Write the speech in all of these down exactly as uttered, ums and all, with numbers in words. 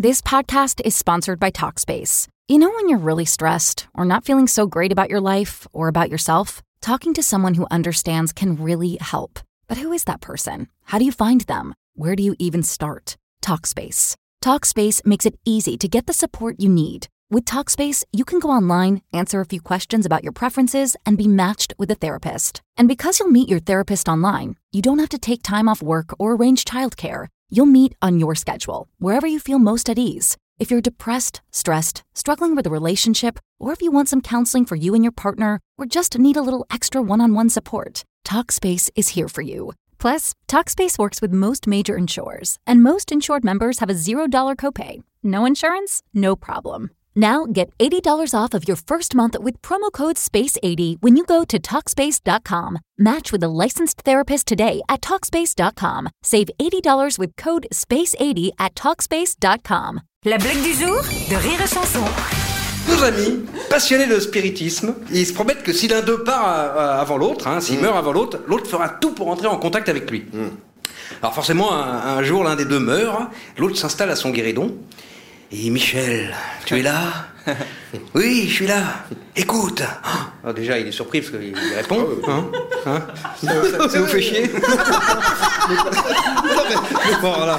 This podcast is sponsored by Talkspace. You know when you're really stressed or not feeling so great about your life or about yourself? Talking to someone who understands can really help. But who is that person? How do you find them? Where do you even start? Talkspace. Talkspace makes it easy to get the support you need. With Talkspace, you can go online, answer a few questions about your preferences, and be matched with a therapist. And because you'll meet your therapist online, you don't have to take time off work or arrange childcare. You'll meet on your schedule, wherever you feel most at ease. If you're depressed, stressed, struggling with a relationship, or if you want some counseling for you and your partner, or just need a little extra one-on-one support, Talkspace is here for you. Plus, Talkspace works with most major insurers, and most insured members have a zero dollars copay. No insurance? No problem. Now get eighty dollars off of your first month with promo code space eighty when you go to Talkspace dot com. Match with a licensed therapist today at Talkspace dot com. Save eighty dollars with code space eighty at Talkspace dot com. La blague du jour de Rire et Chanson. Deux amis passionnés de spiritisme, ils se promettent que si l'un d'eux part euh, avant l'autre, hein, s'il mmh. meurt avant l'autre, l'autre fera tout pour entrer en contact avec lui. Mmh. Alors forcément, un, un jour, l'un des deux meurt, l'autre s'installe à son guéridon. Et Michel, tu es là? Oui, je suis là. Écoute. Alors déjà, il est surpris parce qu'il répond. Hein hein ça, ça vous fait chier? Bon, voilà.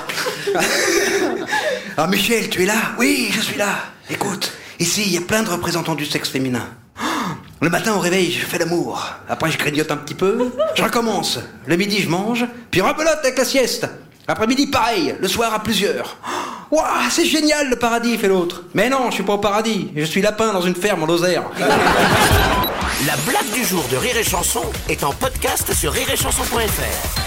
Alors Michel, tu es là? Oui, je suis là. Écoute, ici, il y a plein de représentants du sexe féminin. Le matin au réveil, je fais l'amour. Après, je grignote un petit peu. Je recommence. Le midi, je mange. Puis rebelote avec la sieste. Après-midi, pareil. Le soir, à plusieurs. Waouh, c'est génial le paradis, fait l'autre. Mais non, je suis pas au paradis. Je suis lapin dans une ferme en Lozère. La blague du jour de Rire et Chanson est en podcast sur rire et chanson point f r.